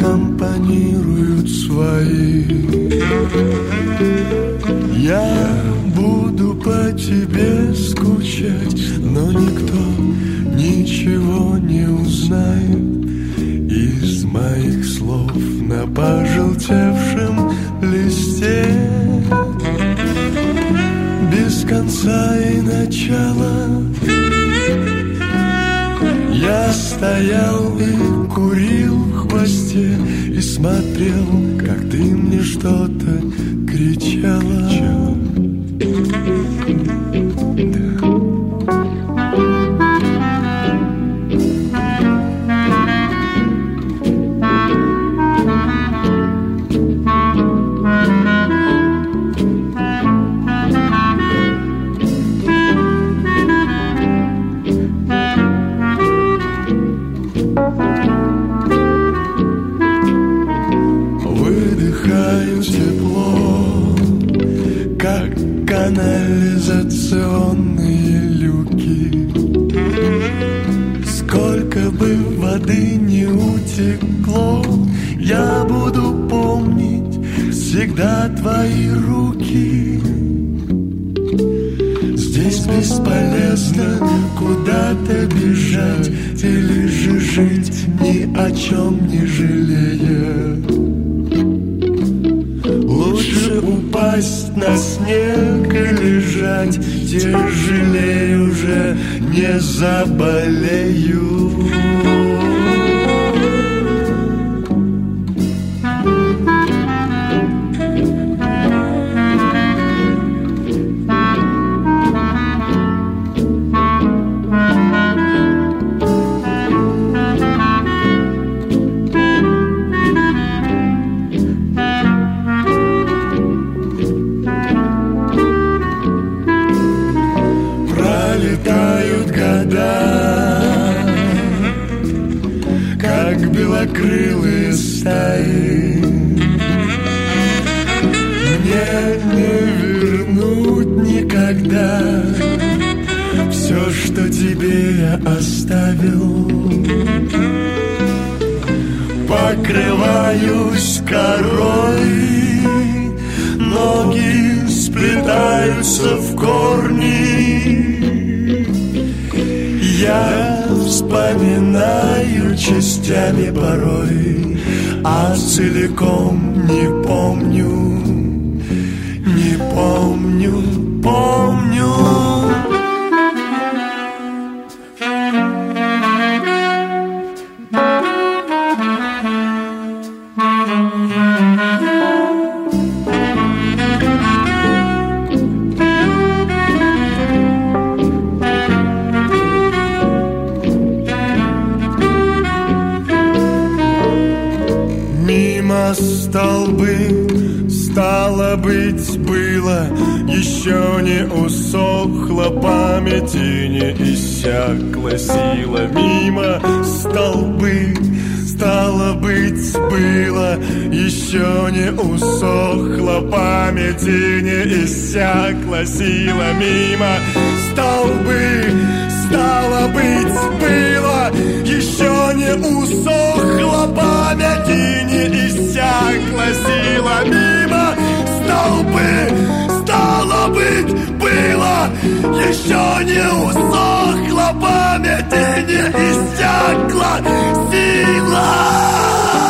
аккомпанируют свои. Я буду по тебе скучать, но никто ничего не узнает из моих слов на пожелтевшем листе. Без конца и начала я стоял и курил в хвосте и смотрел, как ты мне что-то кричала. Канализационные люки. Сколько бы воды не утекло, я буду помнить всегда твои руки. Здесь бесполезно куда-то бежать или же жить, ни о чем не жалея. Лучше упасть на снег и лежать, тяжелее уже не заболею. Белокрылые стаи. Мне не вернуть никогда все, что тебе я оставил. Покрываюсь корой, ноги сплетаются в корни. Я вспоминаю частями порой, а целиком не помню, не помню, помню. Столбы, стало быть, было, еще не усохла память и не иссякла сила. Мимо столбы, стало быть, было, еще не усохла память и не иссякла сила. Мимо столбы, стало быть, было, еще не усохла память и не иссякла сила. Мимо столбы, стало быть, было, еще не усохла память и не иссякла сила.